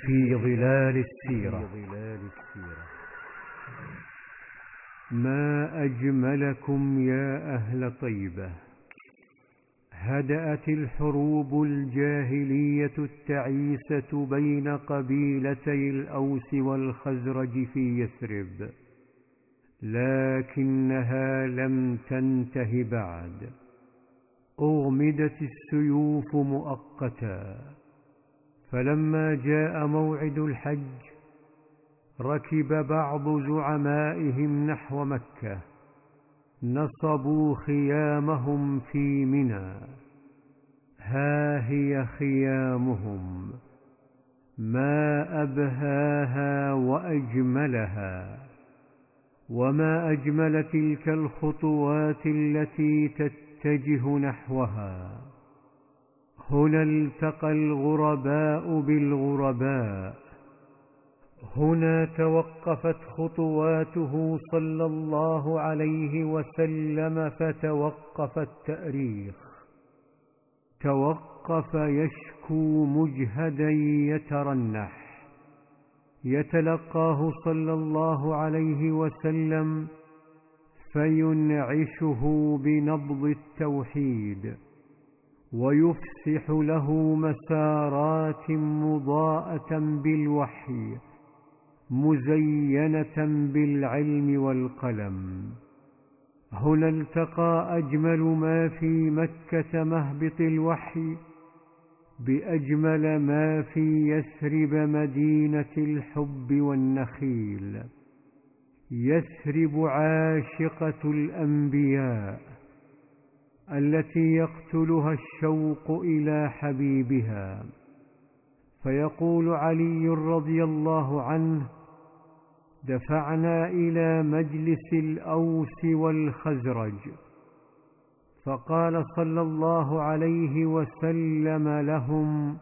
في ظلال السيرة. ما أجملكم يا أهل طيبة. هدأت الحروب الجاهلية التعيسة بين قبيلتي الأوس والخزرج في يثرب، لكنها لم تنته بعد. أغمدت السيوف مؤقتا، فلما جاء موعد الحج ركب بعض زعمائهم نحو مكة، نصبوا خيامهم في منى. ها هي خيامهم، ما أبهاها وأجملها، وما أجمل تلك الخطوات التي تتجه نحوها. هنا التقى الغرباء بالغرباء، هنا توقفت خطواته صلى الله عليه وسلم فتوقف التاريخ. توقف يشكو مجهدا يترنح، يتلقاه صلى الله عليه وسلم فينعشه بنبض التوحيد، ويفسح له مسارات مضاءة بالوحي مزينة بالعلم والقلم. هنا التقى أجمل ما في مكة مهبط الوحي بأجمل ما في يثرب مدينة الحب والنخيل. يثرب عاشقة الأنبياء التي يقتلها الشوق إلى حبيبها. فيقول علي رضي الله عنه: دفعنا إلى مجلس الأوس والخزرج، فقال صلى الله عليه وسلم لهم: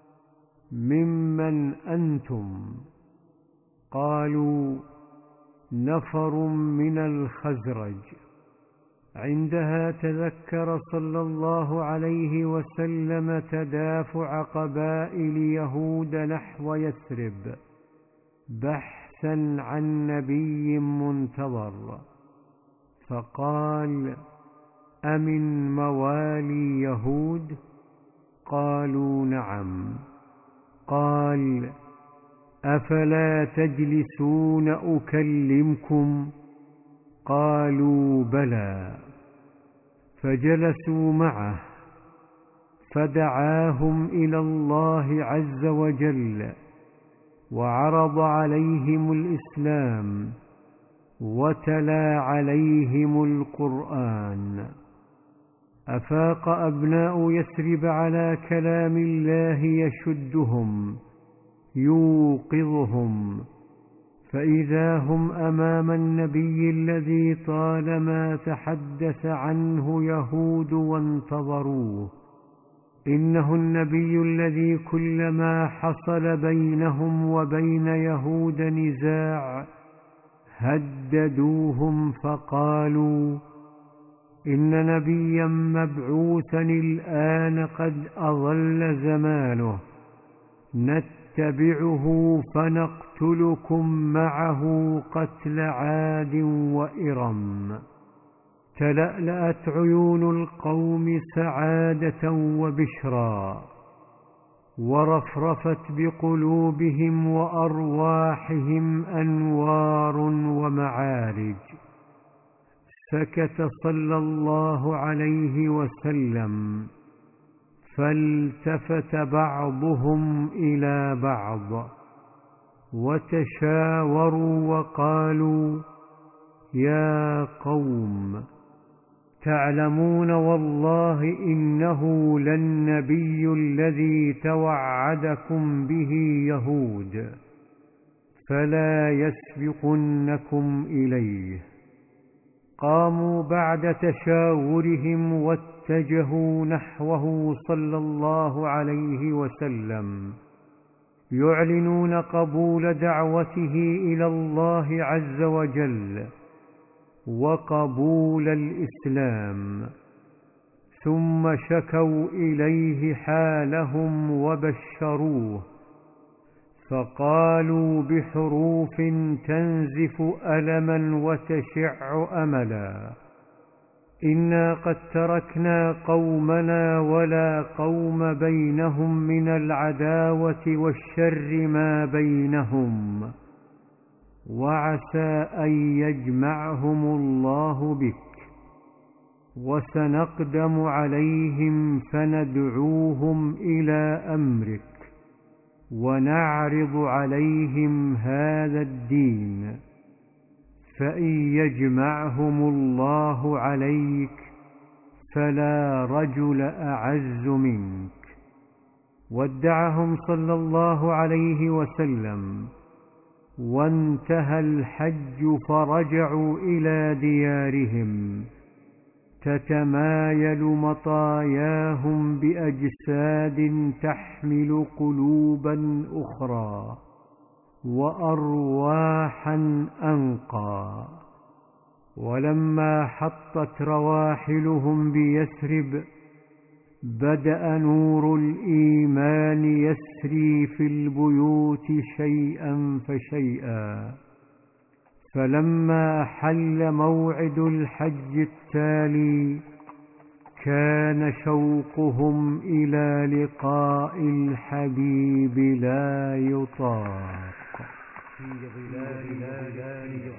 ممن أنتم؟ قالوا: نفر من الخزرج. عندها تذكر صلى الله عليه وسلم تدافع قبائل يهود نحو يثرب بحثا عن نبي منتظر، فقال: أمن موالي يهود؟ قالوا: نعم. قال: أفلا تجلسون أكلمكم؟ قالوا: بلى. فجلسوا معه فدعاهم إلى الله عز وجل، وعرض عليهم الإسلام، وتلا عليهم القرآن. أفاق أبناء يثرب على كلام الله يشدهم يوقظهم، فإذا هم أمام النبي الذي طالما تحدث عنه يهود وانتظروه. إنه النبي الذي كلما حصل بينهم وبين يهود نزاع هددوهم، فقالوا: إن نبيا مبعوثا الآن قد أضل زمانه، نتبعه فنقتلكم معه قتل عاد وإرم. تلألأت عيون القوم سعادة وبشرا، ورفرفت بقلوبهم وأرواحهم أنوار ومعارج. سكت صلى الله عليه وسلم، فالتفت بعضهم إلى بعض وتشاوروا وقالوا: يا قوم، تعلمون والله إنه للنبي الذي توعدكم به يهود، فلا يسبقنكم إليه. قاموا بعد تشاورهم واتجهوا نحوه صلى الله عليه وسلم، يعلنون قبول دعوته إلى الله عز وجل وقبول الإسلام. ثم شكوا إليه حالهم وبشروه، فقالوا بحروف تنزف ألما وتشع أملا: إنا قد تركنا قومنا ولا قوم بينهم من العداوة والشر ما بينهم، وعسى أن يجمعهم الله بك، وسنقدم عليهم فندعوهم إلى أمرك، ونعرض عليهم هذا الدين، فإن يجمعهم الله عليك فلا رجل أعز منك. ودعهم صلى الله عليه وسلم، وانتهى الحج فرجعوا إلى ديارهم تتمايل مطاياهم بأجساد تحمل قلوبا أخرى وأرواحا أنقى. ولما حطت رواحلهم بيثرب بدأ نور الإيمان يسري في البيوت شيئا فشيئا، فلما حل موعد الحج التالي كان شوقهم إلى لقاء الحبيب لا يطاق.